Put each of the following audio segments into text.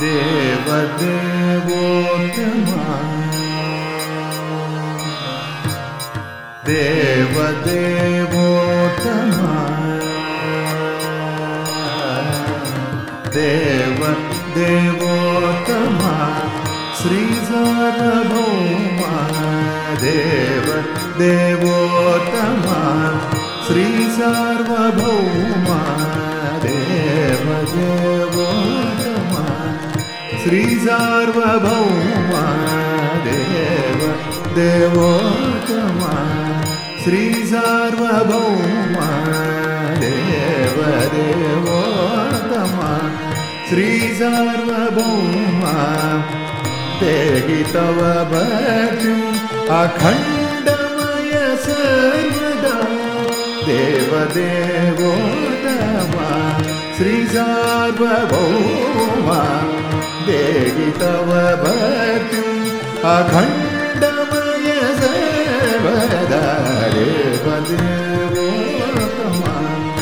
देवदेवोत्तमा देवदेवोत्तमा देवदेवोत्तमा श्रीसार्वभौमा देवदेवोत्तमा श्रीसार्वभौमा देवदेवोत्तमा श्रीसार्वभौमा देवदेवोत्तमा श्रीसार्वभौमा देवदेवोत्तमा श्रीसार्वभौमा देहि तव भक्तिम् अखण्डमय सर्वदा देवदेवोत्तमा श्रीसार्वभौमा देहि तव भक्तिम् अखण्डमय सर्वदा देवदेवोत्तमा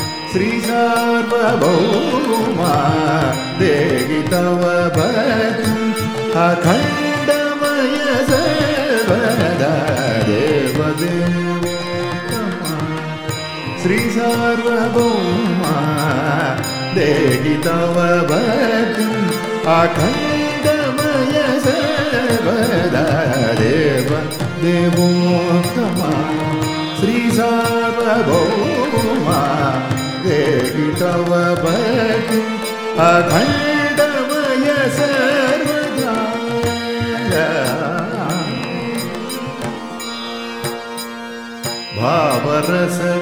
श्रीसार्वभौमा देहि तव भक्तिम् अखण्डमय सर्वदा देवदेवोत्तमा श्रीसार्वभौमा देहि तव भक्तिम् अखण्डमय सर्वदा देवदेवोत्तमा श्रीसार्वभौमा देहि तव भक्तिम् अखण्डमय सर्वदा भावरस